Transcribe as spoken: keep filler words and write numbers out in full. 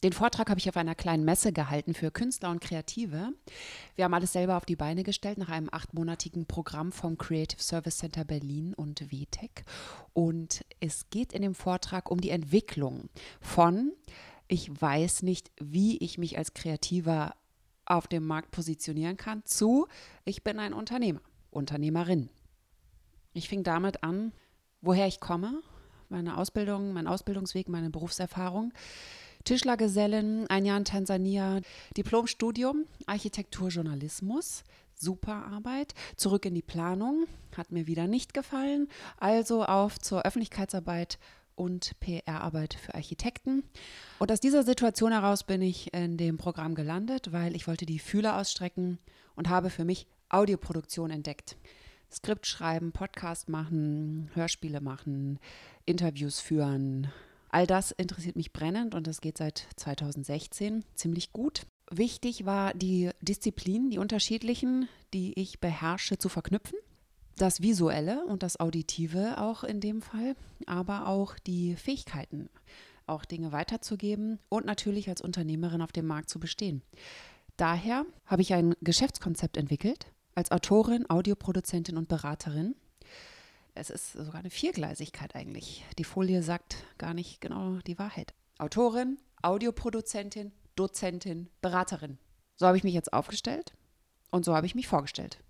Den Vortrag habe ich auf einer kleinen Messe gehalten für Künstler und Kreative. Wir haben alles selber auf die Beine gestellt nach einem achtmonatigen Programm vom Creative Service Center Berlin und W T E C. Und es geht in dem Vortrag um die Entwicklung von, ich weiß nicht, wie ich mich als Kreativer auf dem Markt positionieren kann, zu, ich bin ein Unternehmer, Unternehmerin. Ich fing damit an, woher ich komme, meine Ausbildung, mein Ausbildungsweg, meine Berufserfahrung. Tischlergesellin, ein Jahr in Tansania, Diplomstudium, Architekturjournalismus, super Arbeit, zurück in die Planung, hat mir wieder nicht gefallen, also auf zur Öffentlichkeitsarbeit und P R-Arbeit für Architekten. Und aus dieser Situation heraus bin ich in dem Programm gelandet, weil ich wollte die Fühler ausstrecken und habe für mich Audioproduktion entdeckt. Skript schreiben, Podcast machen, Hörspiele machen, Interviews führen. All das interessiert mich brennend und das geht seit zweitausendsechzehn ziemlich gut. Wichtig war die Disziplinen, die unterschiedlichen, die ich beherrsche, zu verknüpfen. Das Visuelle und das Auditive auch in dem Fall, aber auch die Fähigkeiten, auch Dinge weiterzugeben und natürlich als Unternehmerin auf dem Markt zu bestehen. Daher habe ich ein Geschäftskonzept entwickelt, als Autorin, Audioproduzentin und Beraterin. Es ist sogar eine Viergleisigkeit eigentlich. Die Folie sagt gar nicht genau die Wahrheit. Autorin, Audioproduzentin, Dozentin, Beraterin. So habe ich mich jetzt aufgestellt und so habe ich mich vorgestellt.